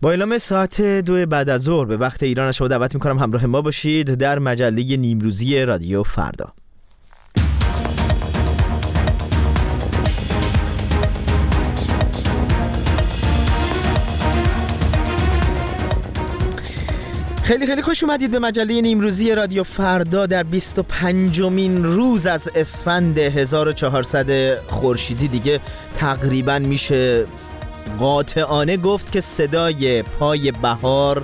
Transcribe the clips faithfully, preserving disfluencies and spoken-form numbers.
با اعلام ساعت دو بعد از ظهر به وقت ایران شما دعوت میکنم همراه ما باشید در مجله نیمروزی رادیو فردا. خیلی خیلی خوش اومدید به مجله نیمروزی رادیو فردا در بیست و پنجمین روز از اسفند هزار و چهارصد خورشیدی. دیگه تقریبا میشه قاطعانه گفت که صدای پای بهار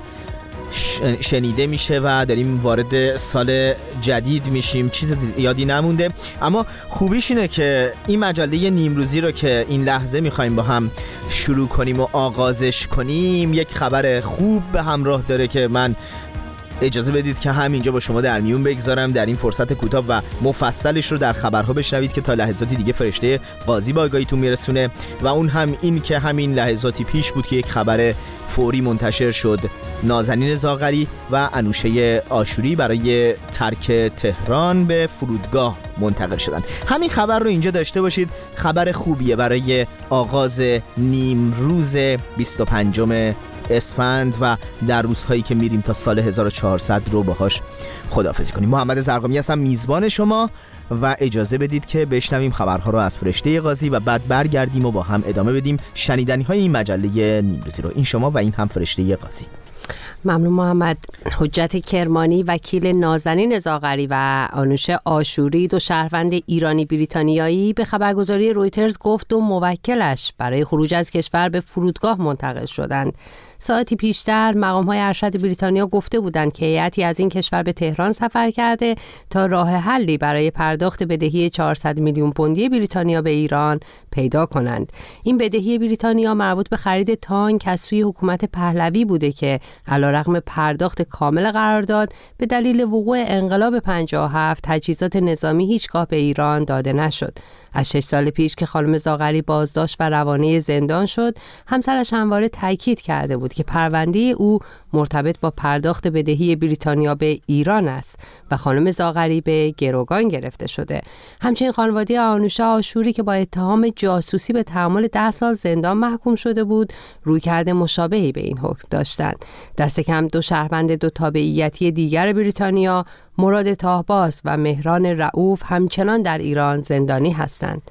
شنیده میشه و داریم وارد سال جدید میشیم. چیز یادی نمونده، اما خوبیش اینه که این مجله نیمروزی رو که این لحظه میخوایم با هم شروع کنیم و آغازش کنیم یک خبر خوب به همراه داره که من اجازه بدید که همینجا با شما در میون بگذارم. در این فرصت کوتاه و مفصلش رو در خبرها بشنوید که تا لحظاتی دیگه فرشته قاضی با آگاهیتون میرسونه و اون هم این که همین لحظاتی پیش بود که یک خبر فوری منتشر شد. نازنین زاغری و انوشه آشوری برای ترک تهران به فرودگاه منتقل شدن. همین خبر رو اینجا داشته باشید، خبر خوبیه برای آغاز نیم روز بیست و پنجم اسفند و در روزهایی که میریم تا سال هزار و چهارصد رو باهاش خداحافظی کنیم. محمد زرقامی هستم، میزبان شما، و اجازه بدید که بشنویم خبرها رو از فرشته قاضی و بعد برگردیم و با هم ادامه بدیم شنیدنی های این مجله نیمروزی رو. این شما و این هم فرشته قاضی. ممنون محمد. حجت کرمانی وکیل نازنین زاغری و آنوشه آشوری دو شهروند ایرانی بریتانیایی به خبرگزاری رویترز گفت دو موکلش برای خروج از کشور به فرودگاه منتقل شدند. ساعتی پیشتر مقام‌های ارشد بریتانیا گفته بودند که هیئتی از این کشور به تهران سفر کرده تا راه حلی برای پرداخت بدهی چهارصد میلیون پوندی بریتانیا به ایران پیدا کنند. این بدهی بریتانیا مربوط به خرید تانک از سوی حکومت پهلوی بوده که علیرغم پرداخت کامل قرارداد به دلیل وقوع انقلاب پنجاه و هفت تجهیزات نظامی هیچگاه به ایران داده نشد. از شش سال پیش که خانم زاغری بازداشت و روانه زندان شد، همسرش همواره تاکید کرده بود که پرونده او مرتبط با پرداخت بدهی بریتانیا به ایران است و خانم زاغری به گروگان گرفته شده. همچنین خانواده آنوشه آشوری که با اتهام جاسوسی به تحمل ده سال زندان محکوم شده بود، رویکرد مشابهی به این حکم داشتند. دست کم دو شهروند دو تابعیتی دیگر بریتانیا، مراد طاهباز و مهران رؤوف، همچنان در ایران زندانی هستند.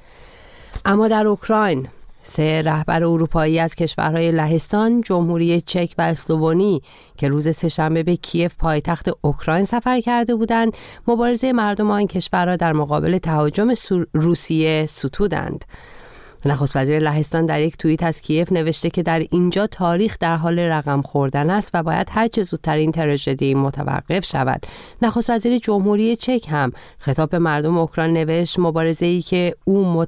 اما در اوکراین سه رهبر اروپایی از کشورهای لهستان، جمهوری چک و اسلوونی که روز سه‌شنبه به کیف پایتخت اوکراین سفر کرده بودند، مبارزه مردم آن کشورها در مقابل تهاجم روسیه ستودند. نخست وزیر لهستان در یک توییت از کیف نوشته که در اینجا تاریخ در حال رقم خوردن است و باید هر چه زودتر این تراژدی متوقف شود. نخست وزیر جمهوری چک هم خطاب به مردم اوکراین نوشت مبارزه‌ای که او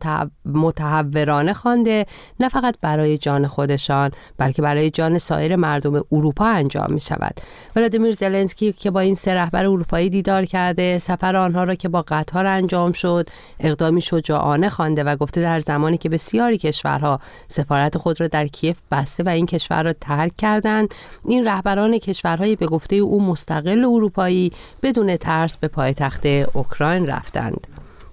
متحورانه خوانده نه فقط برای جان خودشان بلکه برای جان سایر مردم اروپا انجام می شود. ولادیمیر زلنسکی که با این سه رهبر اروپایی دیدار کرده، سفر آنها را که با قطار انجام شد اقدامی شجاعانه خوانده و گفته در زمانی که بسیاری کشورها سفارت خود را در کیف بسته و این کشور را ترک کردند، این رهبران کشورهای به گفته او مستقل اروپایی بدون ترس به پایتخت اوکراین رفتند.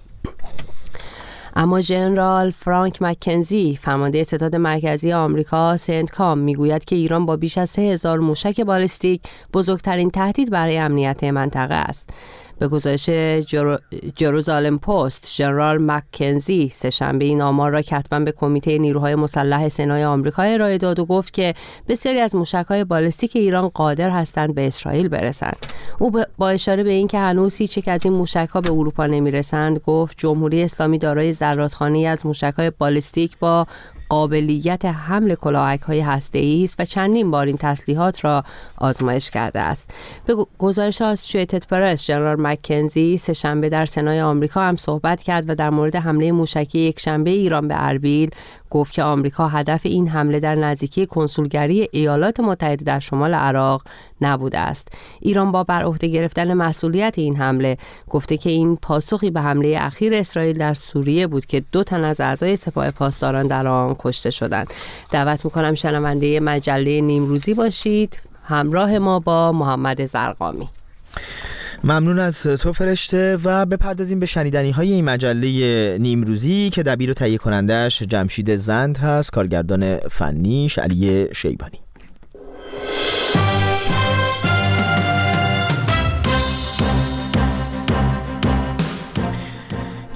اما ژنرال فرانک مکنزی، فرمانده ستاد مرکزی آمریکا سنتکام، میگوید که ایران با بیش از سه هزار موشک بالستیک بزرگترین تهدید برای امنیت منطقه است. به گزارش جرو... جروزالم پست، ژنرال مکنزی سه‌شنبه این آمار را کتباً به کمیته نیروهای مسلح سنای آمریکا ارائه داد و گفت که بسیاری از موشک‌های بالستیک ایران قادر هستند به اسرائیل برسند. او با اشاره به اینکه هنوز هیچ یک از این موشک‌ها به اروپا نمی‌رسند، گفت جمهوری اسلامی دارای ذراتخانه‌ای از موشک‌های بالستیک با قابلیت حمل کلاهک‌های هسته‌ای است و چندین بار این تسلیحات را آزمایش کرده است. به گزارش آسوشییتد پرس، ژنرال مکنزی سه‌شنبه در سنای آمریکا هم صحبت کرد و در مورد حمله موشکی یکشنبه ایران به اربیل گفت که آمریکا هدف این حمله در نزدیکی کنسولگری ایالات متحده در شمال عراق نبوده است. ایران با بر عهده گرفتن مسئولیت این حمله گفته که این پاسخی به حمله اخیر اسرائیل در سوریه بود که دو تن از اعضای سپاه پاسداران در آن کشته شدند. دعوت می‌کنم شنونده مجله نیمروزی باشید، همراه ما با محمد زرقامی. ممنون از تو فرشته و بپردازیم به شنیدنی های این مجله نیمروزی که دبیر و تهیه کنندش جمشید زند هست، کارگردان فنیش علی شیبانی.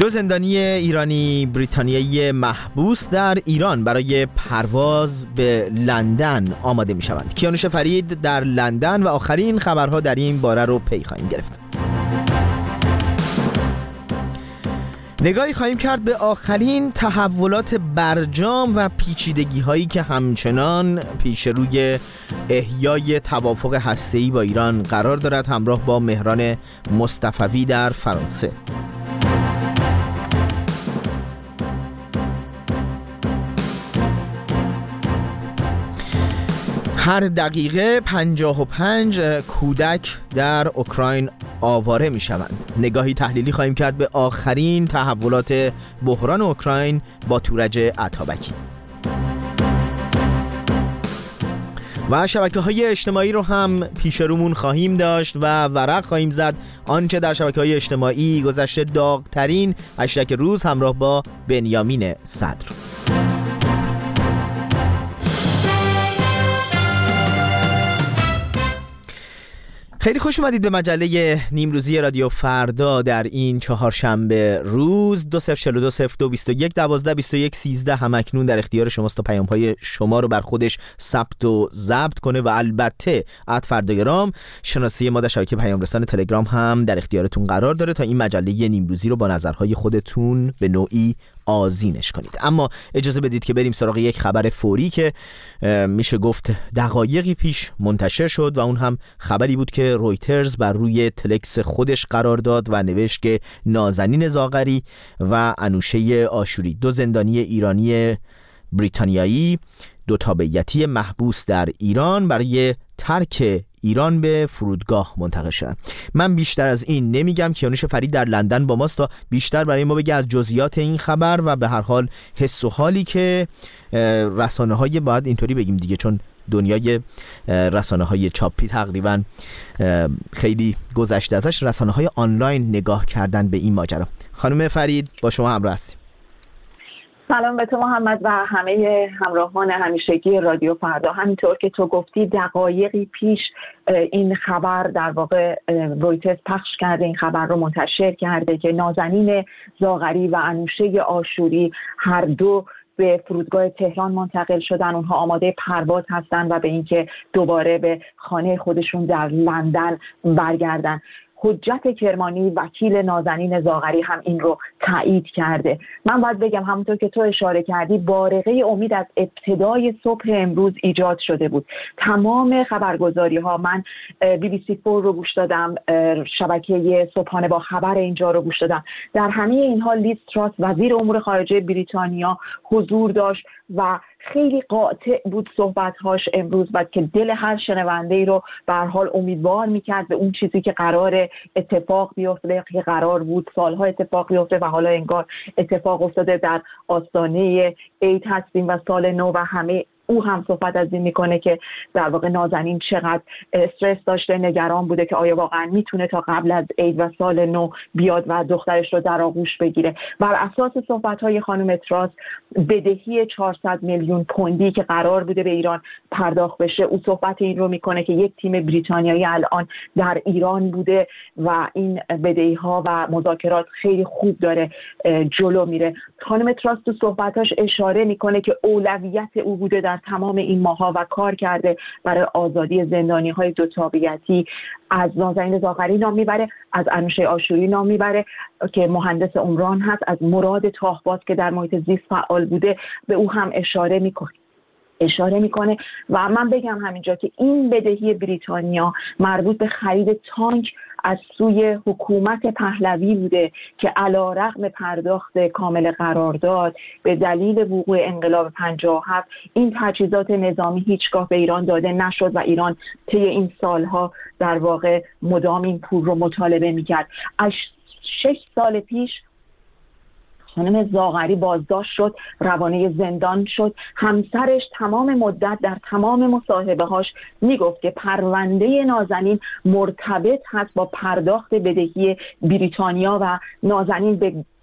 دو زندانی ایرانی بریتانیایی محبوس در ایران برای پرواز به لندن آماده می شوند. کیانوش فرید در لندن و آخرین خبرها در این باره رو پی خواهیم گرفت. نگاهی خواهیم کرد به آخرین تحولات برجام و پیچیدگی هایی که همچنان پیش روی احیای توافق هسته‌ای با ایران قرار دارد، همراه با مهران مصطفوی در فرانسه. هر دقیقه پنجاه و پنج کودک در اوکراین آواره می شوند. نگاهی تحلیلی خواهیم کرد به آخرین تحولات بحران اوکراین با تورج عطابکی. و شبکه‌های اجتماعی رو هم پیش رومون خواهیم داشت و ورق خواهیم زد آنچه در شبکه‌های اجتماعی گذشته داغ‌ترین هشتگ روز همراه با بنیامین صدر. خیلی خوش اومدید به مجله نیمروزی رادیو فردا در این چهارشنبه روز. دو صفر چهل و دو صفر دو بیست و یک دوازده بیست و یک سیزده هم اکنون در اختیار شماست تا پیام‌های شما رو بر خودش ثبت و ضبط کنه و البته ات فرداگرام شناسی ما در شبکه پیام رسان تلگرام هم در اختیارتون قرار داره تا این مجله نیمروزی رو با نظرهای خودتون به نوعی آذینش کنید. اما اجازه بدید که بریم سراغ یک خبر فوری که میشه گفت دقایقی پیش منتشر شد و اون هم خبری بود که رویترز بر روی تلکس خودش قرار داد و نوشت که نازنین زاغری و انوشه آشوری، دو زندانی ایرانی بریتانیایی دو تابعیتی محبوس در ایران، برای ترک ایران به فرودگاه منتقل شدن. من بیشتر از این نمیگم. کیانوش فرید در لندن با ماست تا بیشتر برای ما بگه از جزئیات این خبر و به هر حال حس و حالی که رسانه‌های، باید اینطوری بگیم دیگه، چون دنیای رسانه‌های چاپی تقریبا خیلی گذشته ازش، رسانه‌های آنلاین نگاه کردن به این ماجرا. خانم فرید با شما همراه هستیم. سلام به تو محمد و همه همراهان همیشگی رادیو فردا. همینطور که تو گفتی دقایقی پیش این خبر در واقع رویترز پخش کرده، این خبر رو منتشر کرده که نازنین زاغری و انوشه آشوری هر دو به فرودگاه تهران منتقل شدن. اونها آماده پرواز هستن و به اینکه دوباره به خانه خودشون در لندن برگردن. حجت کرمانی وکیل نازنین زاغری هم این رو تایید کرده. من باید بگم همونطور که تو اشاره کردی بارقه امید از ابتدای صبح امروز ایجاد شده بود. تمام خبرگزاری ها، من بی بی سی فور رو گوش دادم، شبکه صبحانه با خبر اینجا رو گوش دادم، در همه اینها لیز تراس وزیر امور خارجه بریتانیا حضور داشت و خیلی قاطع بود صحبت‌هاش امروز و که دل هر شنونده‌ای رو به هر حال امیدوار می‌کرد به اون چیزی که قرار اتفاق بیفته، که قرار بود سالها اتفاق بیفته و حالا انگار اتفاق افتاده. در آستانه عید هستیم و سال نو و همه او هم صحبت از این میکنه که در واقع نازنین چقدر استرس داشته، نگران بوده که آیا واقعا میتونه تا قبل از عید و سال نو بیاد و دخترش رو در آغوش بگیره. بر اساس صحبت‌های خانم تراس بدهی چهارصد میلیون پوندی که قرار بوده به ایران پرداخت بشه، او صحبت این رو میکنه که یک تیم بریتانیایی الان در ایران بوده و این بدهی‌ها و مذاکرات خیلی خوب داره جلو میره. خانم تراس تو صحبتاش اشاره میکنه که اولویت او بوده در تمام این ماها و کار کرده برای آزادی زندانی‌های دو تابعیتی. از نازنین زاغری نام میبره، از انوشه آشوری نام میبره که مهندس عمران هست، از مراد تاهباز که در محیط زیست فعال بوده به او هم اشاره میکنه اشاره میکنه و من بگم همینجا که این بدهی بریتانیا مربوط به خرید تانک از سوی حکومت پهلوی بوده که علیرغم پرداخت کامل قرارداد به دلیل وقوع انقلاب پنجاه و هفت این تجهیزات نظامی هیچگاه به ایران داده نشد و ایران طی این سالها در واقع مدام این پول رو مطالبه میکرد. از شش سال پیش خانم زاغری بازداشت شد، روانه زندان شد. همسرش تمام مدت در تمام مصاحبه هاش میگفت که پرونده نازنین مرتبط هست با پرداخت بدهی بریتانیا و نازنین به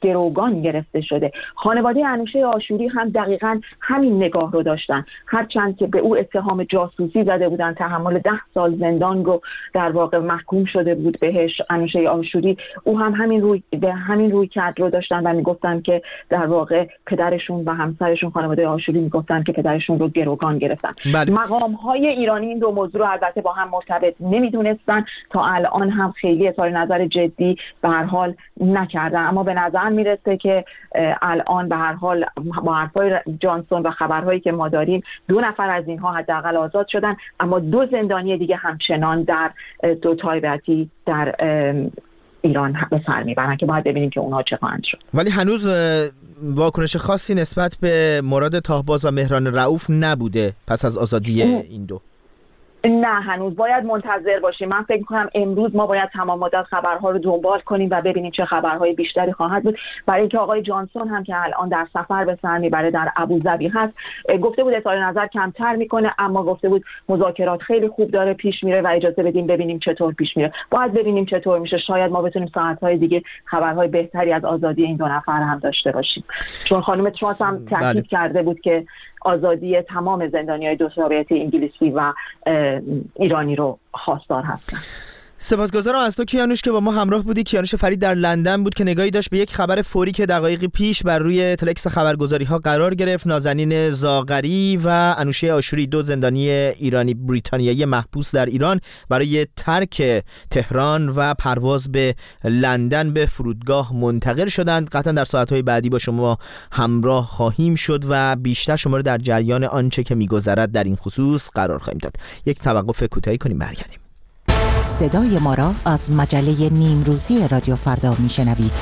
گروگان گرفته شده. خانواده انوشه آشوری هم دقیقاً همین نگاه رو داشتن، هرچند که به او اتهام جاسوسی زده بودن، تحمل ده سال زندان رو در واقع محکوم شده بود بهش انوشه آشوری، او هم همین روی به همین روی کرد رو داشتن و میگفتن که در واقع پدرشون و همسرشون خانواده آشوری میگفتن که پدرشون رو گروگان گرفتن. بله. مقام های ایرانی این دو موضوع رو البته با هم مرتبط نمیدونستن، تا الان هم خیلی اظهار نظر جدی به هر حال نکردن، اما به نظر میرسه که الان به هر حال با حرفای جانسون و خبرهایی که ما داریم دو نفر از اینها حداقل آزاد شدن، اما دو زندانی دیگه همچنان در دو تایبتی در ایران به سر میبرن که باید ببینیم که اونها چه خواهند شد. ولی هنوز واکنش خاصی نسبت به مراد تاهباز و مهران رؤوف نبوده پس از آزادی این دو. نه، هنوز باید منتظر باشیم. من فکر می‌کنم امروز ما باید تمام مدت خبرها رو دنبال کنیم و ببینیم چه خبرهای بیشتری خواهد بود، برای اینکه آقای جانسون هم که الان در سفر به سر میبره در ابوظبی هست، گفته بود اظهار نظر کمتر میکنه، اما گفته بود مذاکرات خیلی خوب داره پیش میره و اجازه بدیم ببینیم چطور پیش میره. باید ببینیم چطور میشه، شاید ما بتونیم ساعت‌های دیگه خبرهای بهتری از آزادی این دو نفر هم داشته باشیم، چون خانم تراس هم تاکید کرده بود که آزادی تمام زندانیای دو تایبه انگلیسی و ایرانی رو خواستار هستن. سپاسگزارم از تو کیانوش که با ما همراه بودی. کیانوش فرید در لندن بود که نگاهی داشت به یک خبر فوری که دقایقی پیش بر روی تلکس خبرگزاری ها قرار گرفت. نازنین زاغری و انوشه آشوری، دو زندانی ایرانی بریتانیایی محبوس در ایران، برای ترک تهران و پرواز به لندن به فرودگاه منتقل شدند. قطعا در ساعت‌های بعدی با شما همراه خواهیم شد و بیشتر شما رو در جریان آنچه که می‌گذرد در این خصوص قرار خواهیم داد. یک توقف کوتاهی کنیم، برگردیم. صدای ما را از مجله نیمروزی رادیو فردا میشنوید.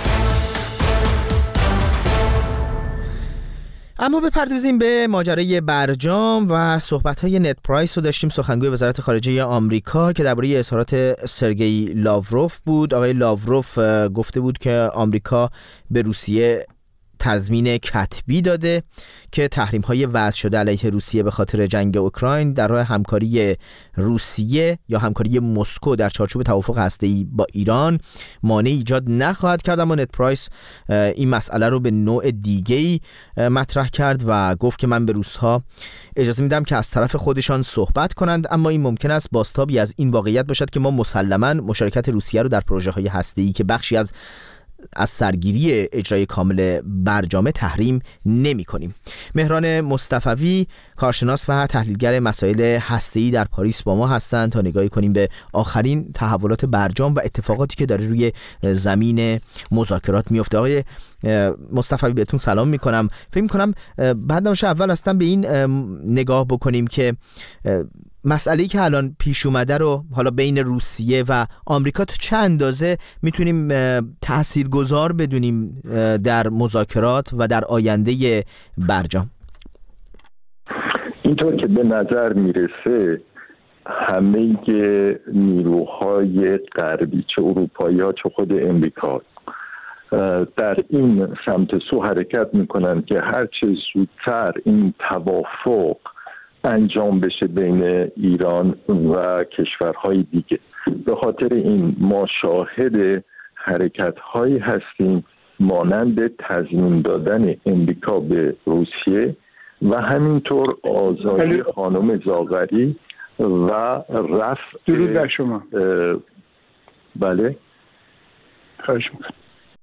اما بپردازیم به ماجرای برجام و صحبت‌های نت پرایس رو داشتیم. سخنگوی وزارت خارجه آمریکا که درباره اظهارات سرگئی لاوروف بود. آقای لاوروف گفته بود که آمریکا به روسیه تضمین کتبی داده که تحریم‌های وضع شده علیه روسیه به خاطر جنگ اوکراین در راه همکاری روسیه یا همکاری مسکو در چارچوب توافق هسته‌ای با ایران مانع ایجاد نخواهد کرد. اما نت پرایس این مسئله رو به نوع دیگه‌ای مطرح کرد و گفت که من به روس‌ها اجازه میدم که از طرف خودشان صحبت کنند، اما این ممکن است بازتابی از این واقعیت باشد که ما مسلماً مشارکت روسیه رو در پروژه‌های هسته‌ای که بخشی از از سرگیری اجرای کامل برجام تحریم نمی کنیم. مهران مصطفوی، کارشناس و تحلیلگر مسائل هسته‌ای در پاریس با ما هستند تا نگاهی کنیم به آخرین تحولات برجام و اتفاقاتی که داره روی زمین مذاکرات میفته. آقای مصطفوی بهتون سلام میکنم. فکر میکنم بعد نمیشه اول اصلا به این نگاه بکنیم که مسئله‌ای که الان پیش اومده رو حالا بین روسیه و آمریکا تا چه اندازه میتونیم تاثیرگذار بدونیم در مذاکرات و در آینده برجام؟ اینطور که به نظر میرسه همه نیروهای غربی، چه اروپایی ها چه خود امریکا، در این سمت سو حرکت میکنن که هرچه زودتر این توافق انجام بشه بین ایران و کشورهای دیگه. به خاطر این ما شاهد حرکت‌هایی هستیم مانند تضمین دادن امریکا به روسیه و همینطور آزادی خانم زاغری و رفع درود بر شما. بله خواهش می‌کنم.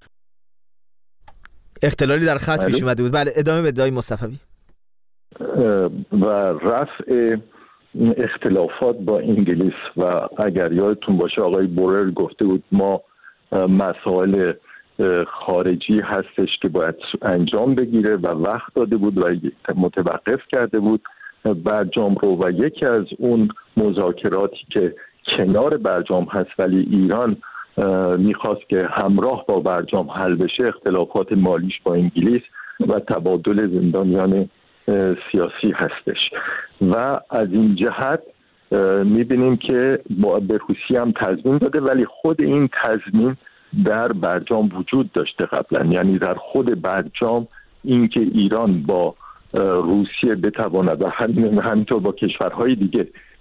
اختلالی در خط پیش اومده بود. بله ادامه بده آقای مصطفوی. و رفع اختلافات با انگلیس و اگر یادتون باشه آقای بورل گفته بود ما مسائل خارجی هستش که باید انجام بگیره و وقت داده بود و متوقف کرده بود برجام رو و یکی از اون مذاکراتی که کنار برجام هست ولی ایران میخواست که همراه با برجام حل بشه اختلافات مالیش با انگلیس و تبادل زندانیان سیاسی هستش و از این جهت میبینیم که به روسیه هم تضمین داده ولی خود این تضمین در برجام وجود داشته قبلا، یعنی در خود برجام اینکه ایران با روسیه بتواند و همینطور با کشورهای دیگه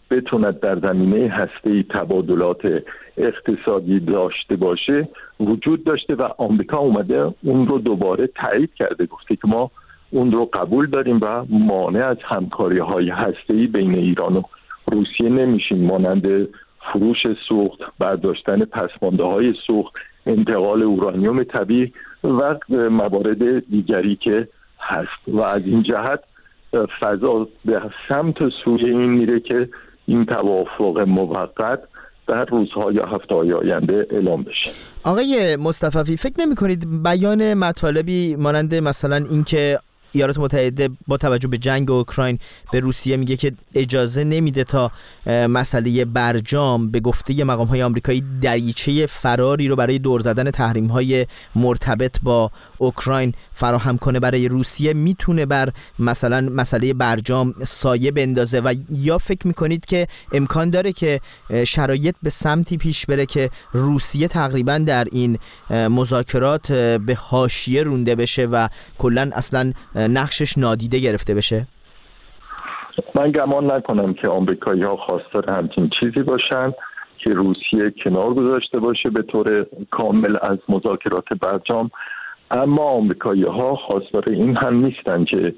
بتوند در زمینه هسته‌ای تبادلات اقتصادی داشته باشه وجود داشته و آمریکا اومده اون رو دوباره تایید کرده، گفته که ما اون رو قبول داریم و مانع از همکاری‌های هسته‌ای بین ایران و روسیه نمیشیم، مانند فروش سوخت، برداشتن پسمانده‌های سوخت، انتقال اورانیوم طبیعی و موارد دیگری که هست. و از این جهت فضا به سمت سوی این میره که این توافق موقت در روزها یا هفته‌های آینده اعلام بشه. آقای مصطفی، فکر نمی کنید بیان مطالبی مانند مثلا اینکه ایالات متحده با توجه به جنگ اوکراین به روسیه میگه که اجازه نمیده تا مسئله برجام به گفته مقام‌های آمریکایی دریچه فراری رو برای دور زدن تحریم‌های مرتبط با اوکراین فراهم کنه برای روسیه، میتونه بر مثلا مسئله برجام سایه بندازه؟ و یا فکر میکنید که امکان داره که شرایط به سمتی پیش بره که روسیه تقریبا در این مذاکرات به حاشیه رونده بشه و کلاً اصلا نقشش نادیده گرفته بشه؟ من گمان نکنم که آمریکایی‌ها خواستار همچین چیزی باشن که روسیه کنار گذاشته باشه به طور کامل از مذاکرات برجام، اما آمریکایی‌ها خواستار این هم نیستن که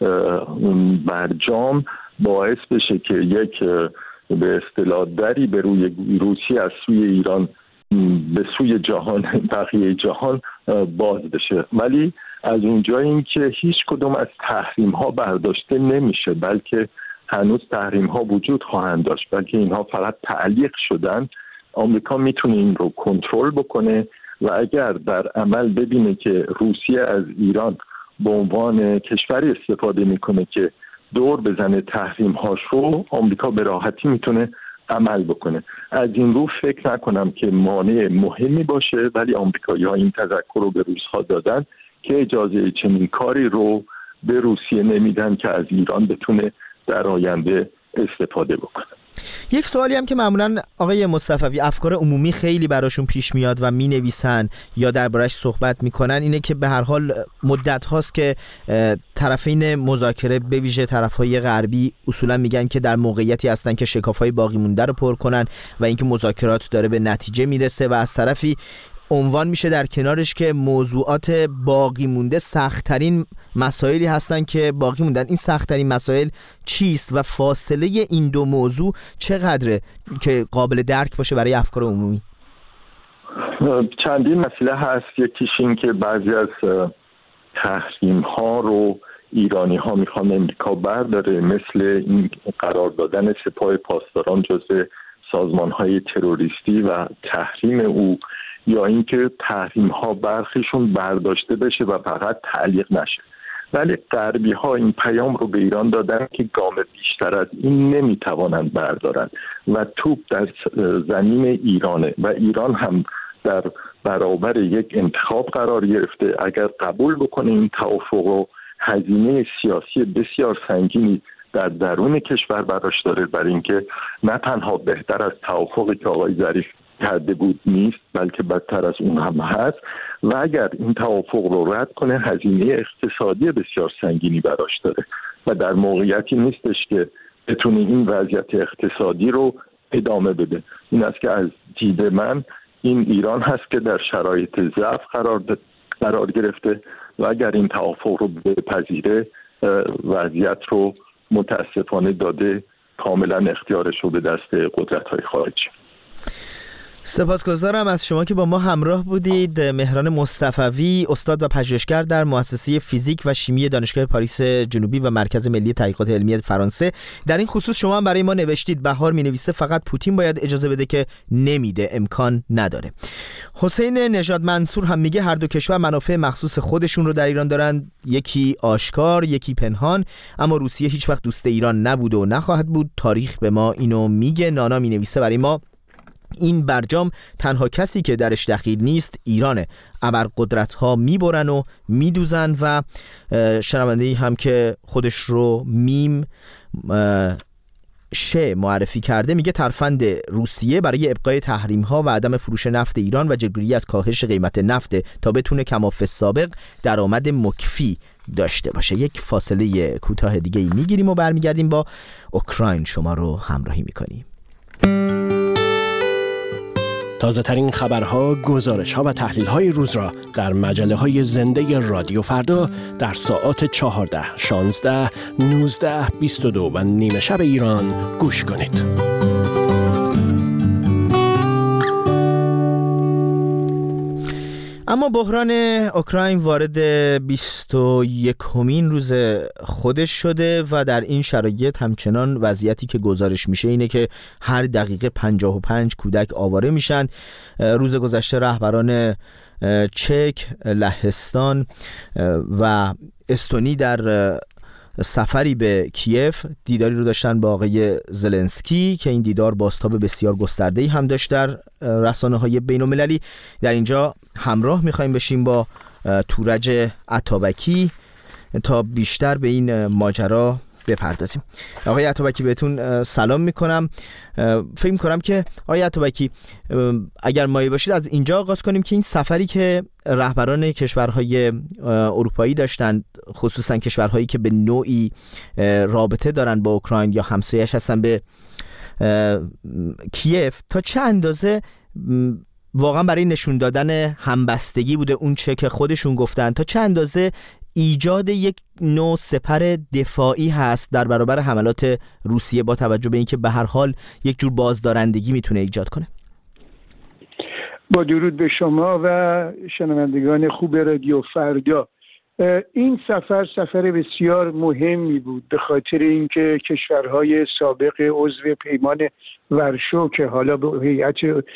برجام باعث بشه که یک به اصطلاح دری به روی روسیه از سوی ایران به سوی جهان بقیه جهان باز بشه. ولی از اونجا این که هیچ کدوم از تحریم ها برداشته نمیشه، بلکه هنوز تحریم ها وجود خواهند داشت، بلکه اینها فقط تعلیق شدن. آمریکا میتونه این رو کنترل بکنه و اگر در عمل ببینه که روسیه از ایران به عنوان کشوری استفاده میکنه که دور بزنه تحریم هاش رو، آمریکا به راحتی میتونه عمل بکنه. از این رو فکر نکنم که مانع مهمی باشه، ولی آمریکایی‌ها این تذکر رو به روس‌ها دادن که اجازه چنین کاری رو به روسیه نمیدن که از ایران بتونه در آینده استفاده بکنه. یک سوالی هم که معمولا آقای مصطفی افکار عمومی خیلی براشون پیش میاد و می نویسن یا دربارش صحبت میکنن اینه که به هر حال مدت هاست که طرفین مذاکره به ویژه طرفهای غربی اصولا میگن که در موقعیتی هستن که شکافهای باقی مونده رو پر کنن و اینکه مذاکرات داره به نتیجه میرسه و از طرفی عنوان میشه در کنارش که موضوعات باقی مونده سخت‌ترین مسائلی هستن که باقی موندن. این سخت‌ترین مسائل چیست و فاصله این دو موضوع چقدره که قابل درک باشه برای افکار عمومی؟ چندین مسئله هست. یکیش این که بعضی از تحریم ها رو ایرانی ها میخوان امریکا برداره، مثل این قرار دادن سپاه پاسداران جزو سازمان های تروریستی و تحریم او، یا اینکه تحریم ها برخیشون برداشته بشه و فقط تعلیق نشه. ولی غربی ها این پیام رو به ایران دادن که گام بیشتر از این نمیتوانند بردارن و توپ در زمین ایرانه و ایران هم در برابر یک انتخاب قرار گرفته. اگر قبول بکنه این توافق رو، هزینه سیاسی بسیار سنگینی در درون کشور براش داره، برای اینکه نه تنها بهتر از توافقی که آقای ظریف کرده بود نیست، بلکه بدتر از اون هم هست و اگر این توافق رو رد کنه هزینه اقتصادی بسیار سنگینی براش داره و در موقعیتی نیستش که بتونه این وضعیت اقتصادی رو ادامه بده. این است که از دید من این ایران هست که در شرایط ضعف قرار قرار گرفته و اگر این توافق رو بپذیره وضعیت رو متاسفانه داده کاملا اختیارش رو به دست قدرت‌های خارجی. سپاسگزارم از شما که با ما همراه بودید. مهران مصطفی، استاد و پژوهشگر در مؤسسه فیزیک و شیمی دانشگاه پاریس جنوبی و مرکز ملی تحقیقات علمی فرانسه. در این خصوص شما هم برای ما نوشتید بهار می‌نویسه فقط پوتین باید اجازه بده که نمیده، امکان نداره. حسین نژاد منصور هم میگه هر دو کشور منافع مخصوص خودشون رو در ایران دارن، یکی آشکار یکی پنهان، اما روسیه هیچ وقت دوست ایران نبود و نخواهد بود. تاریخ به ما اینو میگه. نانا مینویسه برای ما این برجام تنها کسی که درش دخیل نیست ایرانه، ابرقدرت‌ها میبرن و میدوزن. و شنونده‌ای هم که خودش رو میم شه معرفی کرده میگه ترفند روسیه برای ابقای تحریم‌ها و عدم فروش نفت ایران و جلوگیری از کاهش قیمت نفت تا بتونه کماف سابق درآمد مکفی داشته باشه. یک فاصله کوتاه دیگه ای میگیریم و برمیگردیم با اوکراین شما رو همراهی میکنیم. تازه ترین خبرها، گزارش‌ها و تحلیل‌های روز را در مجله‌های زنده رادیو فردا در ساعات چهارده، شانزده، نوزده، بیست و دو و نیمه شب ایران گوش کنید. اما بحران اوکراین وارد بیست و یکمین روز خودش شده و در این شرایط همچنان وضعیتی که گزارش میشه اینه که هر دقیقه پنجاه و پنج کودک آواره میشن. روز گذشته رهبران چک، لهستان و استونی در سفری به کیف دیداری رو داشتن با آقای زلنسکی که این دیدار بازتاب بسیار گسترده‌ای هم داشت در رسانه‌های بین‌المللی. در اینجا همراه می‌خوایم بشیم با تورج عطابکی تا بیشتر به این ماجرا بپردازیم. آقای عطابکی بهتون سلام میکنم. فکر میکنم که آقای عطابکی اگر مایل باشید از اینجا آغاز کنیم که این سفری که رهبران کشورهای اروپایی داشتن، خصوصا کشورهایی که به نوعی رابطه دارن با اوکراین یا همسایه‌اش هستن به کیف، تا چه اندازه واقعا برای نشون دادن همبستگی بوده اون چه که خودشون گفتن، تا چه اندازه ایجاد یک نوع سپر دفاعی هست در برابر حملات روسیه با توجه به اینکه به هر حال یک جور بازدارندگی میتونه ایجاد کنه. با درود به شما و شنوندگان خوب رادیو فردا. این سفر سفر بسیار مهمی بود به خاطر اینکه کشورهای سابق عضو پیمان ورشو که حالا به هیئت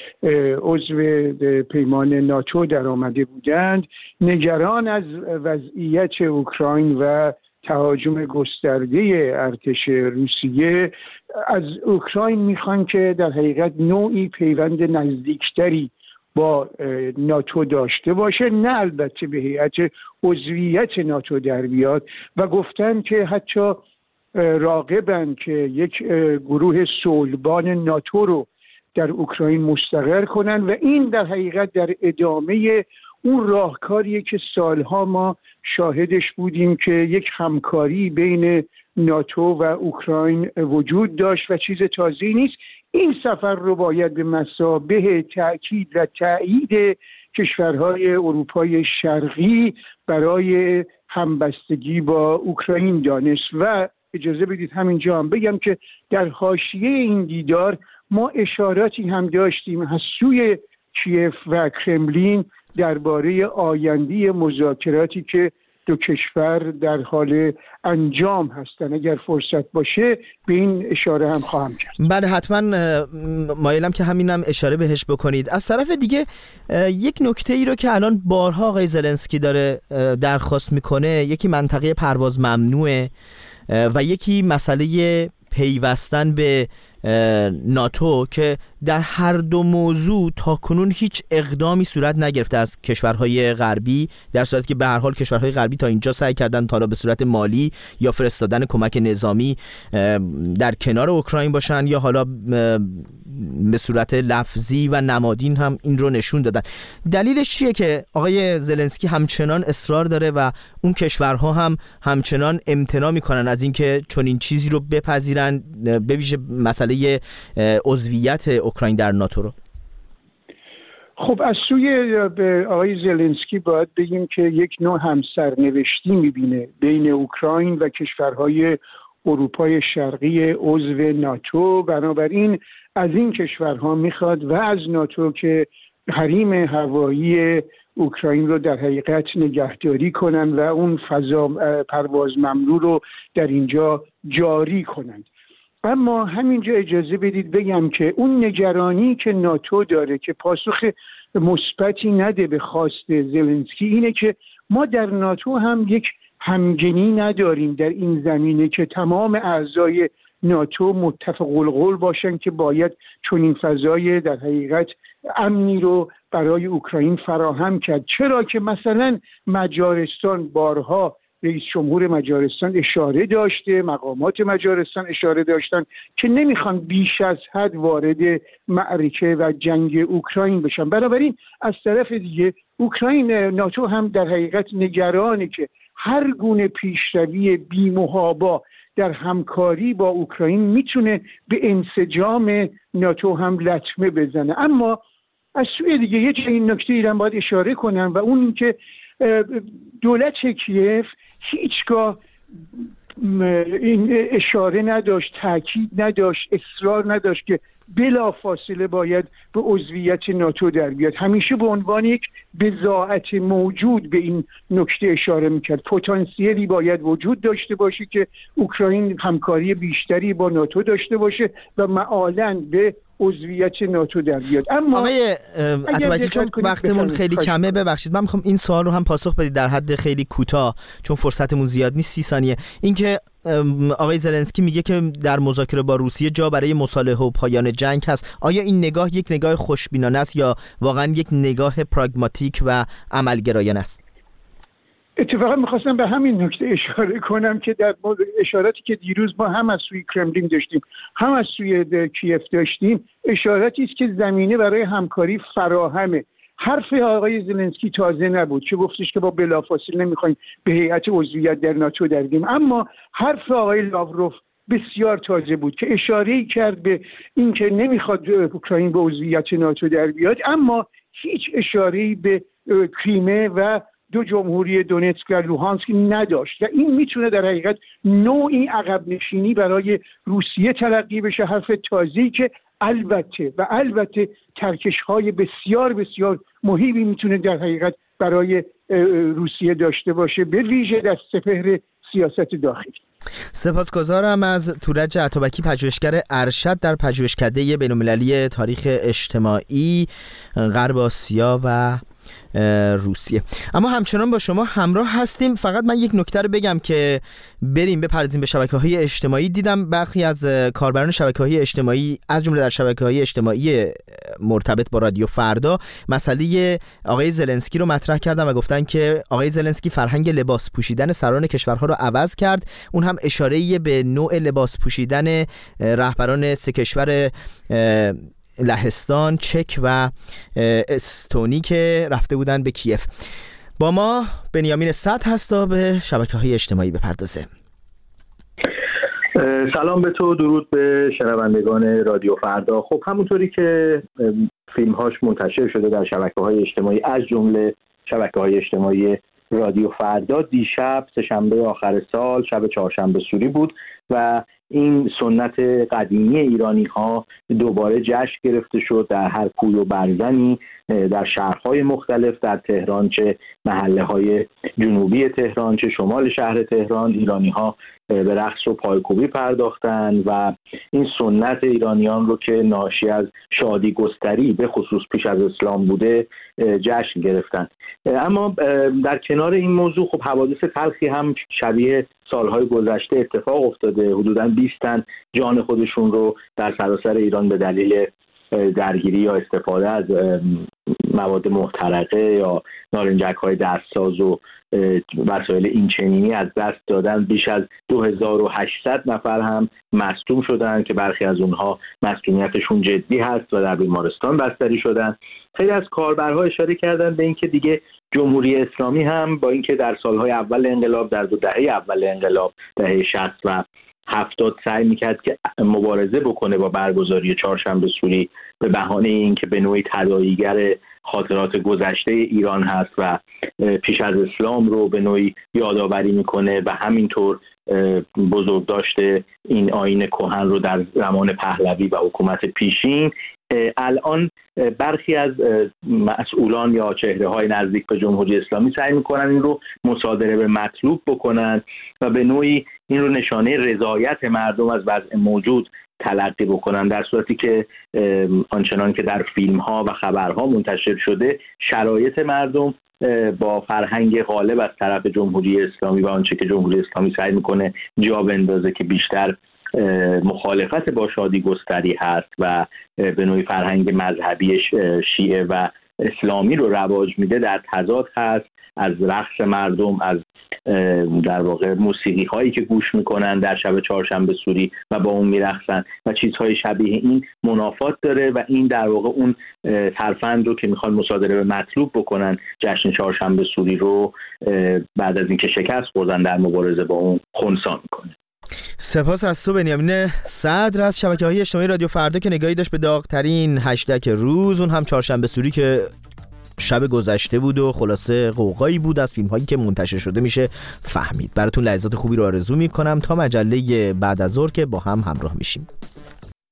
عضو پیمان ناتو در آمده بودند، نگران از وضعیت اوکراین و تهاجم گسترده ارتش روسیه از اوکراین میخوان که در حقیقت نوعی پیوند نزدیکتری با ناتو داشته باشه، نه البته به هیئت عضویت ناتو در بیاد، و گفتن که حتی راغبن که یک گروه صلحبان ناتو رو در اوکراین مستقر کنن و این در حقیقت در ادامه اون راهکاریه که سالها ما شاهدش بودیم که یک همکاری بین ناتو و اوکراین وجود داشت و چیز تازه‌ای نیست. این سفر رو باید به مثابه تأکید و تأیید کشورهای اروپای شرقی برای همبستگی با اوکراین دانست و اجازه بدید همینجا هم بگم که در حاشیه این دیدار ما اشاراتی هم داشتیم از سوی کیف و کرملین درباره آینده مذاکراتی که دو کشور در حال انجام هستن. اگر فرصت باشه به این اشاره هم خواهم کرد. بله حتما مایلم که همینم اشاره بهش بکنید. از طرف دیگه یک نکته ای رو که الان بارها آقای زلنسکی داره درخواست میکنه، یکی منطقه پرواز ممنوعه و یکی مسئله پیوستن به ناتو که در هر دو موضوع تا کنون هیچ اقدامی صورت نگرفته از کشورهای غربی، در صورتی که به هر حال کشورهای غربی تا اینجا سعی کردن تا حالا به صورت مالی یا فرستادن کمک نظامی در کنار اوکراین باشن یا حالا به صورت لفظی و نمادین هم این رو نشون دادن. دلیلش چیه که آقای زلنسکی همچنان اصرار داره و اون کشورها هم همچنان امتناع میکنن از اینکه چنین چیزی رو بپذیرن، به ویژه مسئله عضویت اوکراین در ناتو رو؟ خب از سوی آقای زلنسکی باید بگیم که یک نوع همسرنوشتی میبینه بین اوکراین و کشورهای اروپای شرقی عضو ناتو. بنابراین از این کشورها میخواد و از ناتو که حریم هوایی اوکراین رو در حقیقت نگهداری کنن و اون فضا پرواز ممنوع رو در اینجا جاری کنند. اما همینجا اجازه بدید بگم که اون نگرانی که ناتو داره که پاسخ مثبتی نده به خواست زلنسکی اینه که ما در ناتو هم یک همگنی نداریم در این زمینه که تمام اعضای ناتو متفق القول باشن که باید چون این فضای در حقیقت امنی رو برای اوکراین فراهم کرد. چرا که مثلا مجارستان بارها رئیس جمهور مجارستان اشاره داشته، مقامات مجارستان اشاره داشتن که نمیخوان بیش از حد وارد معرکه و جنگ اوکراین بشن. بنابراین از طرف دیگه اوکراین، ناتو هم در حقیقت نگرانه که هر گونه پیشروی بی‌محابا در همکاری با اوکراین میتونه به انسجام ناتو هم لطمه بزنه. اما از سوی دیگه یه چه این نکته ایران باید اشاره کنم و اون این که دولت کیف هیچگاه این اشاره نداشت، تاکید نداشت، اصرار نداشت که بلا فاصله باید به عضویت ناتو در بیاد. همیشه به عنوان یک بضاعت موجود به این نکته اشاره میکرد. پتانسیلی باید وجود داشته باشه که اوکراین همکاری بیشتری با ناتو داشته باشه و معالاً به عضویت ناتو در بیاد. اما آقای عطابکی چون وقتمون خیلی کمه، ببخشید من میخوام این سوال رو هم پاسخ بدید در حد خیلی کوتاه چون فرصتمون زیاد نیست، سی ثانیه. اینکه آقای زلنسکی میگه که در مذاکره با روسیه جا برای مصالحه و پایان جنگ هست. آیا این نگاه یک نگاه خوشبینانه است یا واقعا یک نگاه پراگماتیک و عملگرایانه است؟ اتفاقا میخواستم به همین نکته اشاره کنم که در اشاراتی که دیروز ما هم از سوی کرملین داشتیم هم از سوی کیف داشتیم، اشاراتی است که زمینه برای همکاری فراهمه. حرف آقای زلنسکی تازه نبود که گفتش که با بلافاصله نمیخوایم به هیئت عضویت در ناتو در بیاییم، اما حرف آقای لاوروف بسیار تازه بود که اشاره‌ای کرد به اینکه نمیخواد اوکراین به عضویت ناتو در بیاد، اما هیچ اشاره‌ای به کریمه و دو جمهوری دونتسک و لوهانسک نداشت و این میتونه در حقیقت نوعی عقب نشینی برای روسیه تلقی بشه. حرف تازه‌ای که البته و البته ترکش‌های بسیار بسیار مهمی میتونه در حقیقت برای روسیه داشته باشه، به ویژه در سپهر سیاست داخلی. سپاسگزارم از تورج عطابکی، پژوهشگر ارشد در پژوهشکده بین‌المللی تاریخ اجتماعی غرب آسیا و روسیه. اما همچنان با شما همراه هستیم. فقط من یک نکته رو بگم که بریم بپردازیم به شبکه‌های اجتماعی. دیدم برخی از کاربران شبکه‌های اجتماعی از جمله در شبکه‌های اجتماعی مرتبط با رادیو فردا مسئله آقای زلنسکی رو مطرح کردن و گفتن که آقای زلنسکی فرهنگ لباس پوشیدن سران کشورها رو عوض کرد. اون هم اشاره‌ای به نوع لباس پوشیدن رهبران سه کشور لهستان، چک و استونی که رفته بودن به کیف. با ما بنیامین صد هست تا به شبکه‌های اجتماعی بپردازه. سلام به تو، درود به شنوندگان رادیو فردا. خب همونطوری که فیلم‌هاش منتشر شده در شبکه‌های اجتماعی از جمله شبکه‌های اجتماعی رادیو فردا، دیشب سه‌شنبه آخر سال شب چهارشنبه سوری بود و این سنت قدیمی ایرانی ها دوباره جشن گرفته شد در هر کوی و برزنی در شهرهای مختلف، در تهران چه محله های جنوبی تهران چه شمال شهر تهران، ایرانی ها به رقص و پایکوبی پرداختن و این سنت ایرانیان رو که ناشی از شادی گستری به خصوص پیش از اسلام بوده جشن گرفتن. اما در کنار این موضوع خب حوادث تلخی هم شبیه سالهای گذشته اتفاق افتاده. حدوداً بیست تن جان خودشون رو در سراسر ایران به دلیل درگیری یا استفاده از مواد محترقه یا نارنجک‌های دستساز و وسایل اینچنینی از دست دادن. بیش از دو هزار و هشتصد نفر هم مصدوم شدن که برخی از اونها مصدومیتشون جدی هست و در بیمارستان بستری شدن. خیلی از کاربرها اشاره کردن به اینکه دیگه جمهوری اسلامی هم با اینکه در سالهای اول انقلاب، در دو دهه اول انقلاب، دهه شصت و هفتاد سعی میکرد که مبارزه بکنه با برگزاری چهارشنبه سوری به بهانه اینکه به نوعی تداعیگر خاطرات گذشته ایران هست و پیش از اسلام رو به نوعی یادآوری میکنه و همینطور بزرگ داشته این آیین کهن رو در زمان پهلوی و حکومت پیشین. الان برخی از مسئولان یا چهره‌های نزدیک به جمهوری اسلامی سعی میکنن این رو مصادره به مطلوب بکنن و به نوعی این رو نشانه رضایت مردم از وضع موجود تلقی بکنن، در صورتی که آنچنان که در فیلم‌ها و خبرها منتشر شده شرایط مردم با فرهنگ غالب از طرف جمهوری اسلامی و آنچه که جمهوری اسلامی سعی میکنه جا بندازه که بیشتر مخالفت با شادی گستری هست و به نوعی فرهنگ مذهبی شیعه و اسلامی رو رواج میده در تضاد هست از رقص مردم، از در واقع موسیقی هایی که گوش میکنن در شب چهارشنبه سوری و با اون میرقصن و چیزهای شبیه این منافات داره و این در واقع اون ترفند رو که میخوان مصادره به مطلوب بکنن جشن چهارشنبه سوری رو بعد از اینکه شکست خوردن در مبارزه با اون خنثی میکنه. سپاس از تو بنیامین صدر از شبکه‌های اجتماعی رادیو فردا که نگاهی داشت به داغ‌ترین هشتگ روز، اون هم چهارشنبه سوری که شب گذشته بود و خلاصه قوقایی بود از فیلم‌هایی که منتشر شده میشه فهمید. براتون لحظات خوبی رو آرزو میکنم تا مجله بعد از ظهر که با هم همراه میشیم.